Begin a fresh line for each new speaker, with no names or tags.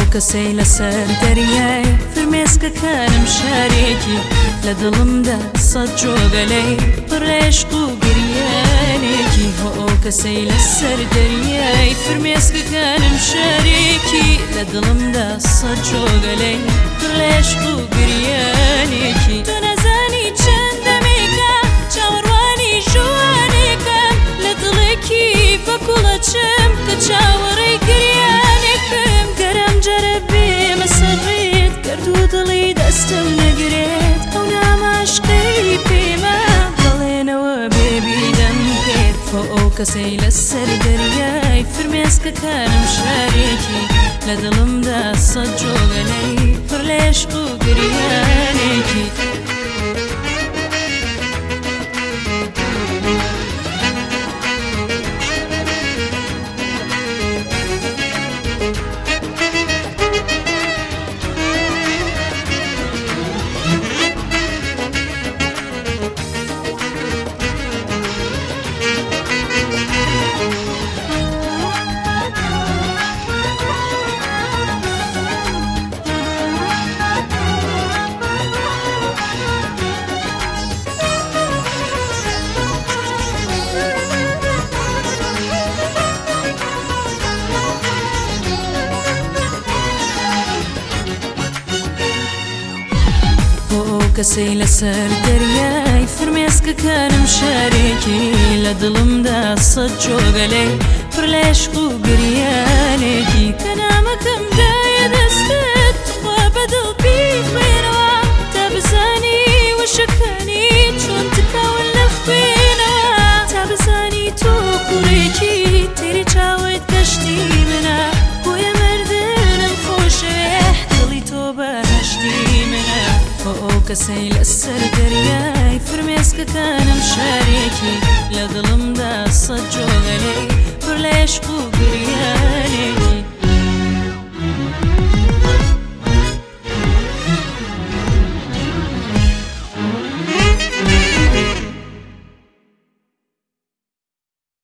کەسەی لەسەر دەریای فرمێسکەکانم شارێکی لە دڵمدا سەد جۆگەلەی پڕێشق و گریانێکی کەسەی لەسەر دەریای فرمێسکەکانم شارێکی لە دڵمدا سەد جۆگەلەی پڕێشق و گریانێکی تۆ نەزانی چەندەمێکە چاوەڕوانی ژوانێکم لە دڵێکی بەکوڵەچم کە چاوەڕێی گریانێکم گەرم جەرە بێمە سەڕێت گەرد و دڵی دەستم نەگرێت ئەو ناماشقەی پێمە بەڵێنەوە بێبیدەم کرد ئەو کەسەی لەسەر دەریای فرمێسکەکانم شارێکی لە دڵمدا سەد جۆگەلەی پڕ لە عێشق و گریانێکی کەسەی لەسەر دەریای فرمێسکەکانم شارێکی لە دڵمدا سەد جۆگەلەی پڕ لە عێشق و گریانێکی کە نامەکەم دایە دەستت خوا بەدڵ بیخوێنەوە تا بزانی وشەکانی چۆن تکاون لە خوێنەوە تا بزانی تۆ کوڕێکی تێری چاوت گەشتی منە بۆیە مردنم خۆشەوێ دڵی تۆ بەهەشتی منە کەسەی لەسەر دەریای فرمێسکەکانم شارێکی لە دڵمدا سەد جۆگەلەی پڕ لە عێشق